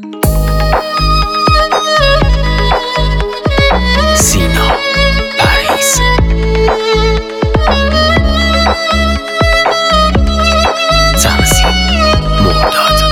سینا پریز تنظیم مرداد.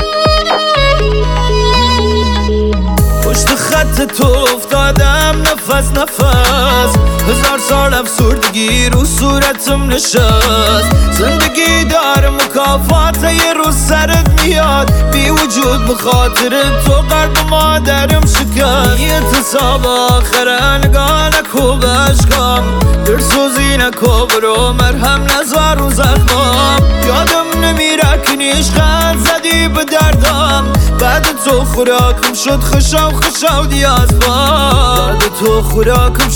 پشت خط تو افتادم نفس نفس، 1000 سال افسردگی رو صورتم نشست. زندگی داره مکافات یه روز سرت میاد، بی وجود بخاطر تو قلب مادرم شکست. یه تصاب آخره نگاه نکو به عشقام، درسوزی نکو برو مرهم نزار رو زخمام. یادم نمیره که نیشقد زدی به دردم، بعد تو خوراکم شد خشاو خشاو دیاسپان. بعد تو خوراکم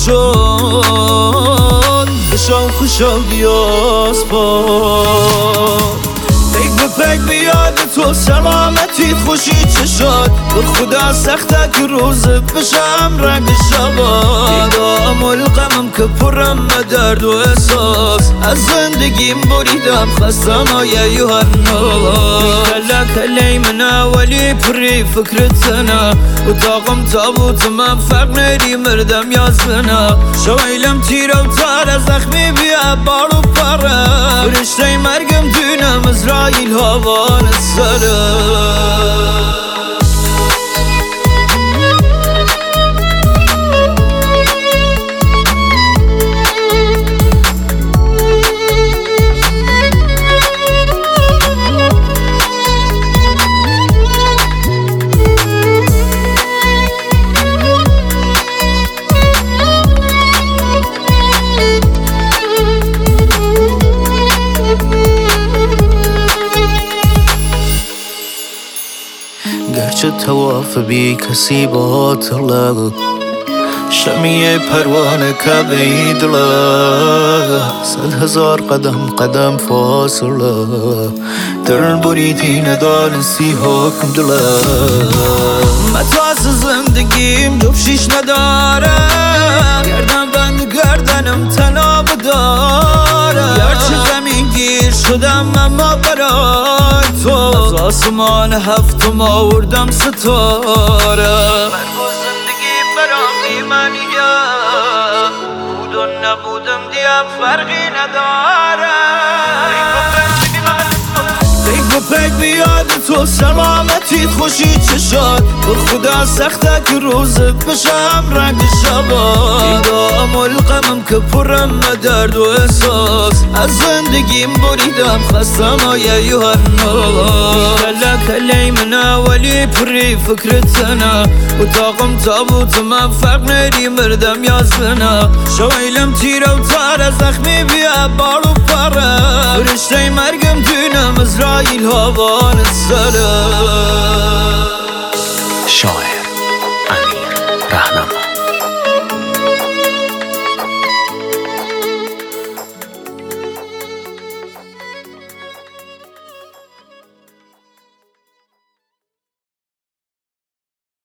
شد خشاو خشاو دیاسپان. پیک به پیک بیاد تو سلامتی خوشی چشاد، به خدا سخته که روز بشم رنگ شباد. دیدم القمم که پرم درد و احساس، از زندگیم بریدم خستم آیا یوهناس. کلا کلی من اولی پری فکرتنا، و طاقم تابوت من فرق نری مردم یازبنا. شویلم تیر و تار زخمی بیا بارو پاره، فرشته مرگم دونم اسرائیل هوان السلام. گرچه تواف بی کسی باطله، شمیه پروانه که بیدله. 100,000 قدم فاصله، در بریدی ندانستی حکم دله. متاس زندگیم جفشیش نداره، گردن بند گردنم تناب داره. گرچه زمین گیر شدم اما برای تو، از آسمان هفتم آوردم ستاره. من با زندگی برام بیمانیه، بود و نبودم دیم فرقی نداره. پیک به پیک بیاد تو سلامتی خوشی چشاد، به خدا سخته که روز بشم رنگ شباد. دیدم القمم که پرم درد و احساس، از زندگیم بریدم خستم آیا یوهناس. کلا کلی من اولی پری فکرتنا، و طاقم تابوت من فرق نری مردم یازبنا. شویلم تیر و تار زخمی بیا بارو پاره، فرشته مرگم دونم اسرائیل هوان السلام.